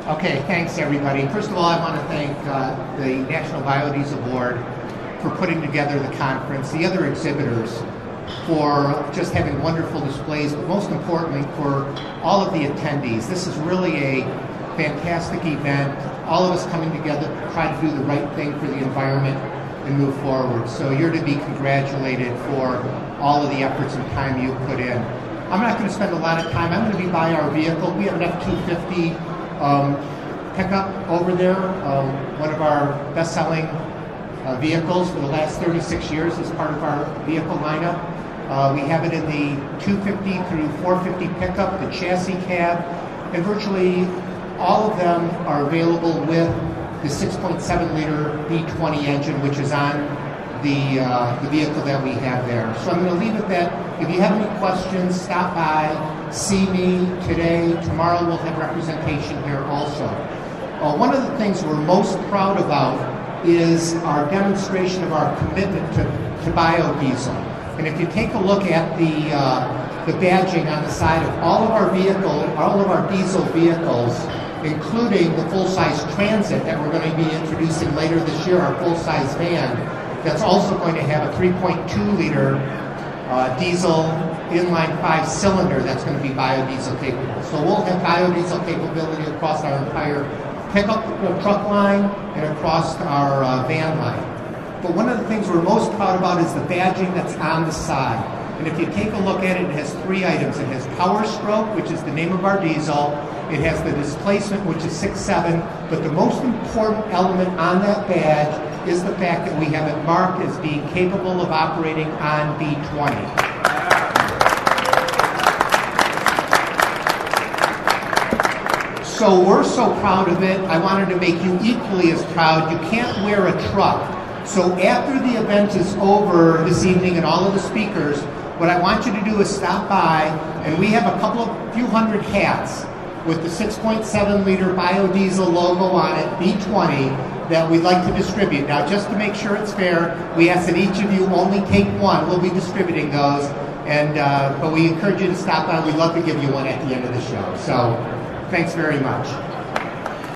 Okay, thanks everybody. First of all, I want to thank the National Biodiesel Board for putting together the conference, the other exhibitors for just having wonderful displays, but most importantly for all of the attendees. This is really a fantastic event. All of us coming together to try to do the right thing for the environment and move forward. So you're to be congratulated for all of the efforts and time you put in. I'm not going to spend a lot of time. I'm going to be by our vehicle. We have an F-250 pickup over there, one of our best-selling vehicles for the last 36 years as part of our vehicle lineup. We have it in the 250 through 450 pickup, the chassis cab, and virtually all of them are available with the 6.7-liter V20 engine, which is on the vehicle that we have there. So I'm going to leave it that if you have any questions, stop by, see me today. Tomorrow we'll have representation here also. One of the things we're most proud about is our demonstration of our commitment to biodiesel. And if you take a look at the badging on the side of all of our diesel vehicles, including the full-size Transit that we're going to be introducing later this year, our full-size van, that's also going to have a 3.2-liter diesel inline 5-cylinder that's going to be biodiesel capable. So we'll have biodiesel capability across our entire pickup truck line and across our van line. But one of the things we're most proud about is the badging that's on the side. And if you take a look at it, it has three items. It has Power Stroke, which is the name of our diesel. It has the displacement, which is 6.7. But the most important element on that badge is the fact that we have it marked as being capable of operating on V20. So we're so proud of it. I wanted to make you equally as proud. You can't wear a truck. So after the event is over this evening and all of the speakers, what I want you to do is stop by, and we have a few hundred hats with the 6.7-liter biodiesel logo on it, V20, that we'd like to distribute. Now, just to make sure it's fair, we ask that each of you only take one. We'll be distributing those, but we encourage you to stop by. We'd love to give you one at the end of the show. So, thanks very much.